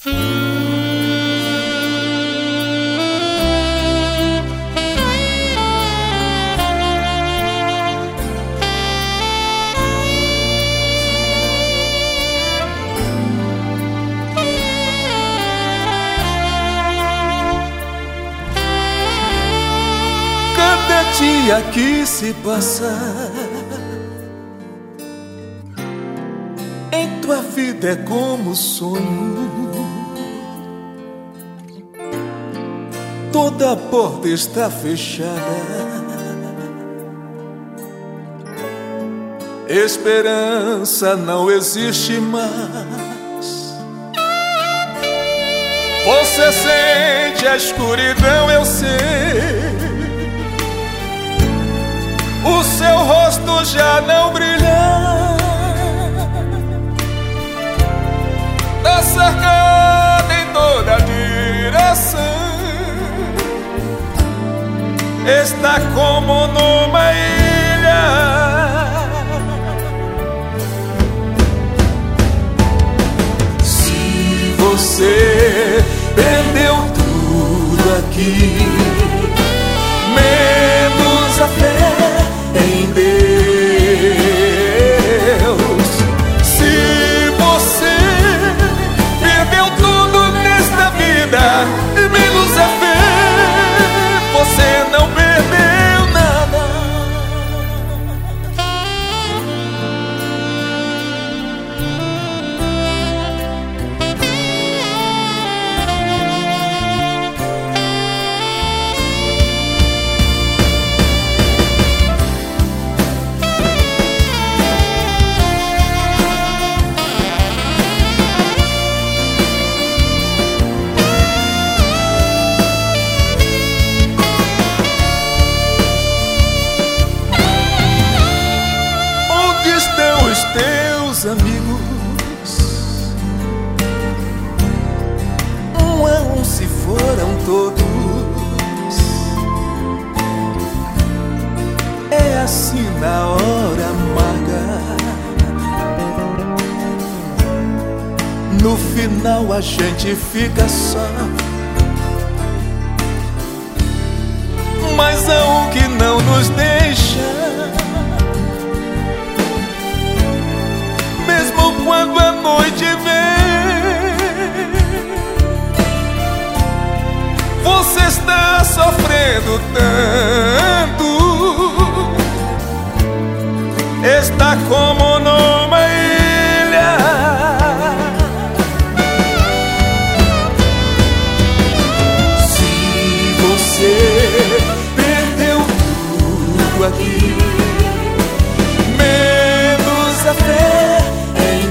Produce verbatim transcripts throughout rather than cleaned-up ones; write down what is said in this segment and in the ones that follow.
Cada dia que se passa em tua vida é como sonho. Toda porta está fechada, esperança não existe mais. Você sente a escuridão, eu sei. O seu rosto já não brilha, tá cercado em toda direção. Está como numa ilha. Se você perdeu tudo aqui, menos a fé em Deus. Se você perdeu tudo nesta vida, menos a fé, você não perdeu nada. Teus amigos, um a um se foram todos. É assim na hora amarga, no final a gente fica só. Mas há um que não nos deixa, mesmo quando a noite vem. Você está sofrendo tanto, está como numa ilha. Se você perdeu tudo aqui, menos a fé em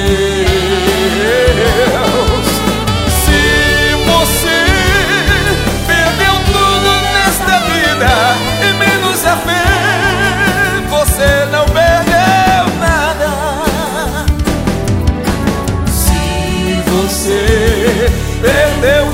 Deus. Se você perdeu tudo nesta vida e menos a fé, você não perdeu nada. Se você perdeu